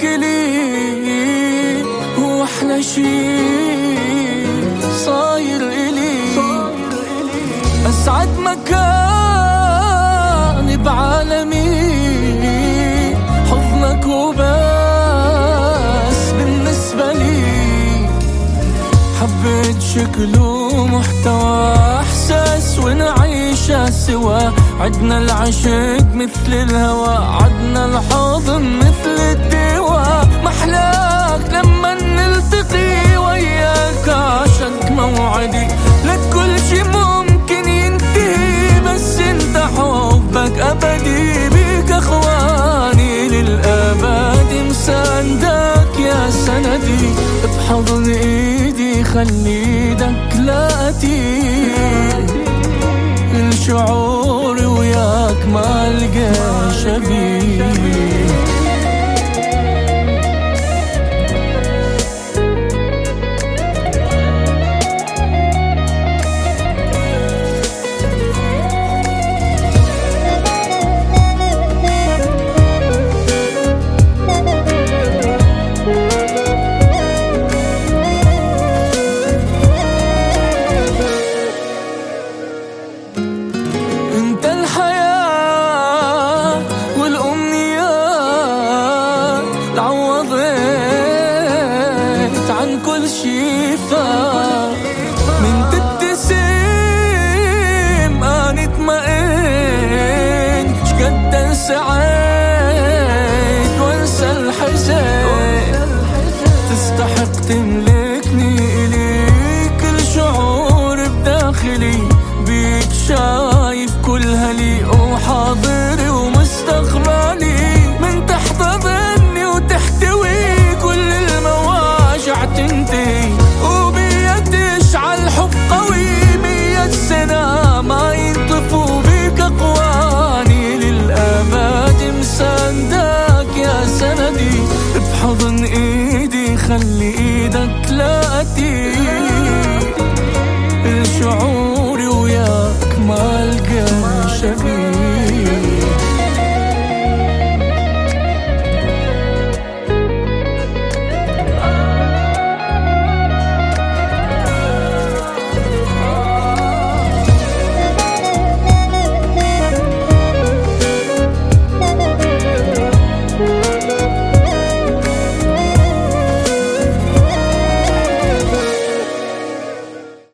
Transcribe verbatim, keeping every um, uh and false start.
إلي هو أحلى شي صاير إلي. أسعد مكان بعالمي حضنك وبس بالنسبة لي. حبيت شكله محتوى إحساس ونعيشها سوا. عدنا العشق مثل الهوى، عدنا الحضن مثل الدواء. محلاك لما نلتقي وياك عشق موعدي. لك كل شي ممكن ينتهي بس انت حبك أبدي. بيك أخواني للأبد مساندك يا سندي. بحضن إيدي خلي ايدك لاتي. الشعور وياك ما لقى شبيه. عوضت عن كل شي فات من تبتسم أنا اطمئن. شقد انسى